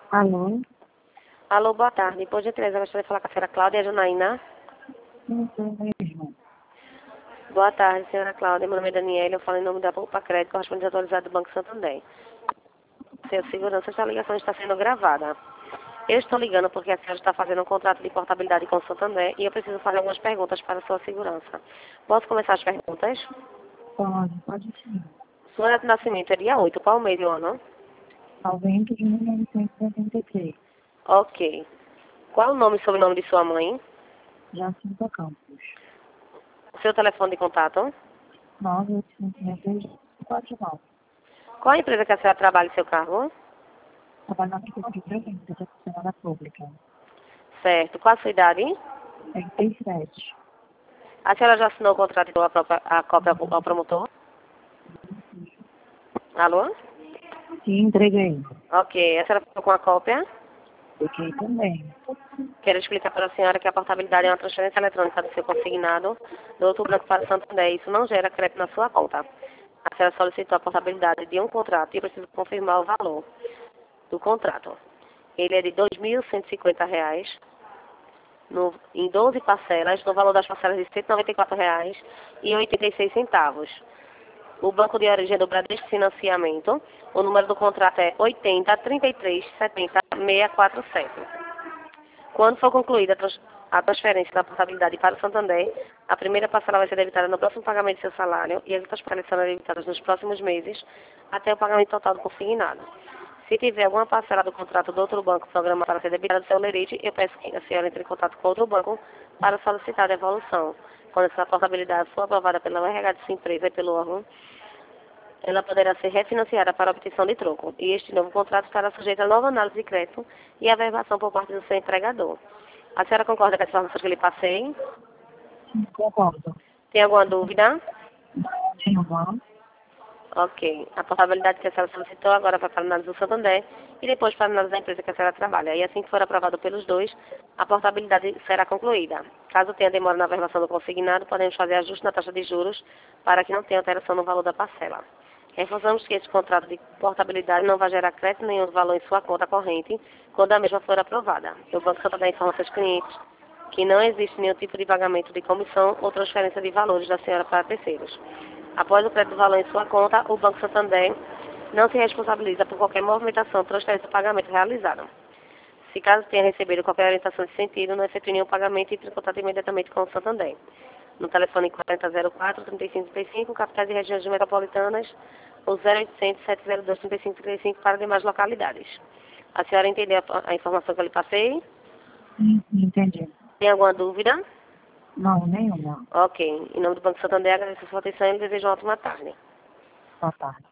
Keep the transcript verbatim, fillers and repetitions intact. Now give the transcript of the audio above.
Alô? Alô, boa tarde. Por gentileza, eu gostaria de falar com a senhora Cláudia Janaína. Não sou mesmo. Boa tarde, senhora Cláudia. Meu nome é Daniela. Eu falo em nome da Poupa Crédito, correspondente atualizado do Banco Santander. Seu segurança, esta ligação está sendo gravada. Eu estou ligando porque a senhora está fazendo um contrato de portabilidade com o Santander e eu preciso fazer algumas perguntas para a sua segurança. Posso começar as perguntas? Pode, pode sim. Sua data de nascimento é dia oito. Qual o mês e o ano? Novembro de mil novecentos e oitenta e três. Ok. Qual o nome e sobrenome de sua mãe? Jacinta Campos. Seu telefone de contato? nove oito cinco seis três quatro nove. Qual a empresa que a senhora trabalha e seu cargo? Trabalho na Prefeitura de Presença, de funcionária pública. Certo. Qual a sua idade? trinta e sete. A senhora já assinou o contrato e deu a, própria, a cópia ao ao promotor? Alô? Sim, entreguei. Ok. A senhora ficou com a cópia? Fiquei também. Quero explicar para a senhora que a portabilidade é uma transferência eletrônica do seu consignado do outro banco para o Santander. Isso não gera crédito na sua conta. A senhora solicitou a portabilidade de um contrato e eu preciso confirmar o valor do contrato. Ele é de dois mil cento e cinquenta reais no, em doze parcelas, no valor das parcelas de cento e noventa e quatro reais e oitenta e seis centavos. O banco de origem é do Bradesco Financiamento. O número do contrato é oitenta, trinta e três, setenta, seiscentos e quarenta e sete. Quando for concluída a trans- a transferência da portabilidade para o Santander, a primeira parcela vai ser debitada no próximo pagamento do seu salário e as outras parcelas serão debitadas nos próximos meses até o pagamento total do consignado. Se tiver alguma parcela do contrato do outro banco programada para ser debitada do seu lerite, eu peço que a senhora entre em contato com outro banco para solicitar a devolução. Quando essa portabilidade for aprovada pela U R H de sua empresa e pelo órgão, ela poderá ser refinanciada para obtenção de troco. E este novo contrato estará sujeito a nova análise de crédito e averbação por parte do seu empregador. A senhora concorda com as informações que eu lhe passei? Sim, concordo. Tem alguma dúvida? Sim, vamos. Ok. A portabilidade que a senhora solicitou agora vai para a análise do Santander e depois para a análise da empresa que a senhora trabalha. E assim que for aprovado pelos dois, a portabilidade será concluída. Caso tenha demora na averbação do consignado, podemos fazer ajuste na taxa de juros para que não tenha alteração no valor da parcela. Reforçamos que esse contrato de portabilidade não vai gerar crédito nenhum de valor em sua conta corrente quando a mesma for aprovada. O Banco Santander informa seus clientes que não existe nenhum tipo de pagamento de comissão ou transferência de valores da senhora para terceiros. Após o crédito do valor em sua conta, o Banco Santander não se responsabiliza por qualquer movimentação, transferência ou pagamento realizado. Se caso tenha recebido qualquer orientação nesse sentido, não efetue nenhum pagamento e entre em contato imediatamente com o Santander. No telefone quarenta zero quatro, trinta e cinco trinta e cinco, capitais e regiões metropolitanas, ou zero oitocentos, sete zero dois, trinta e cinco trinta e cinco para demais localidades. A senhora entendeu a, a informação que eu lhe passei? Sim, entendi. Tem alguma dúvida? Não, nenhuma. Ok. Em nome do Banco Santander, agradeço a sua atenção e lhe desejo uma ótima tarde. Boa tarde.